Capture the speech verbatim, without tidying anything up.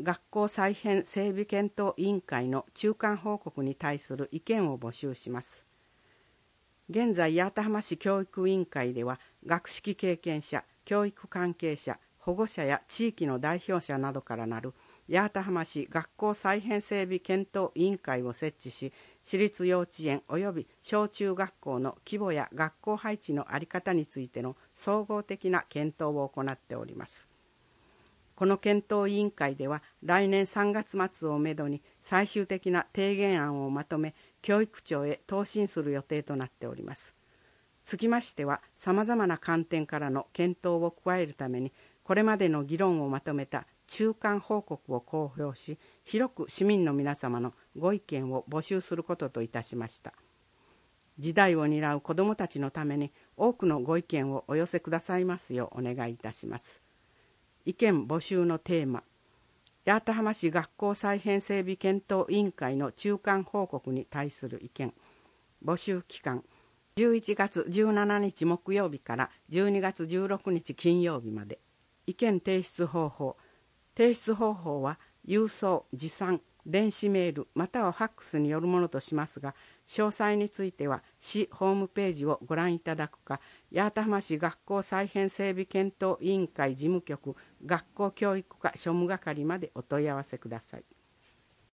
学校再編整備検討委員会の中間報告に対する意見を募集します。現在、八幡浜市教育委員会では、学識経験者、教育関係者、保護者や地域の代表者などからなる八幡浜市学校再編整備検討委員会を設置し、私立幼稚園及び小中学校の規模や学校配置の在り方についての総合的な検討を行っております。この検討委員会では、来年さんがつ末をめどに最終的な提言案をまとめ、教育庁へ答申する予定となっております。つきましては、さまざまな観点からの検討を加えるために、これまでの議論をまとめた中間報告を公表し、広く市民の皆様のご意見を募集することといたしました。時代を担う子どもたちのために多くのご意見をお寄せくださいますようお願いいたします。意見募集のテーマ、八幡浜市学校再編整備検討委員会の中間報告に対する意見。募集期間、じゅういちがつじゅうしちにち木曜日からじゅうにがつじゅうろくにち金曜日まで。意見提出方法。提出方法は郵送、持参、電子メールまたはファックスによるものとしますが、詳細については市ホームページをご覧いただくか、八幡浜市学校再編整備検討委員会事務局学校教育課庶務係までお問い合わせください。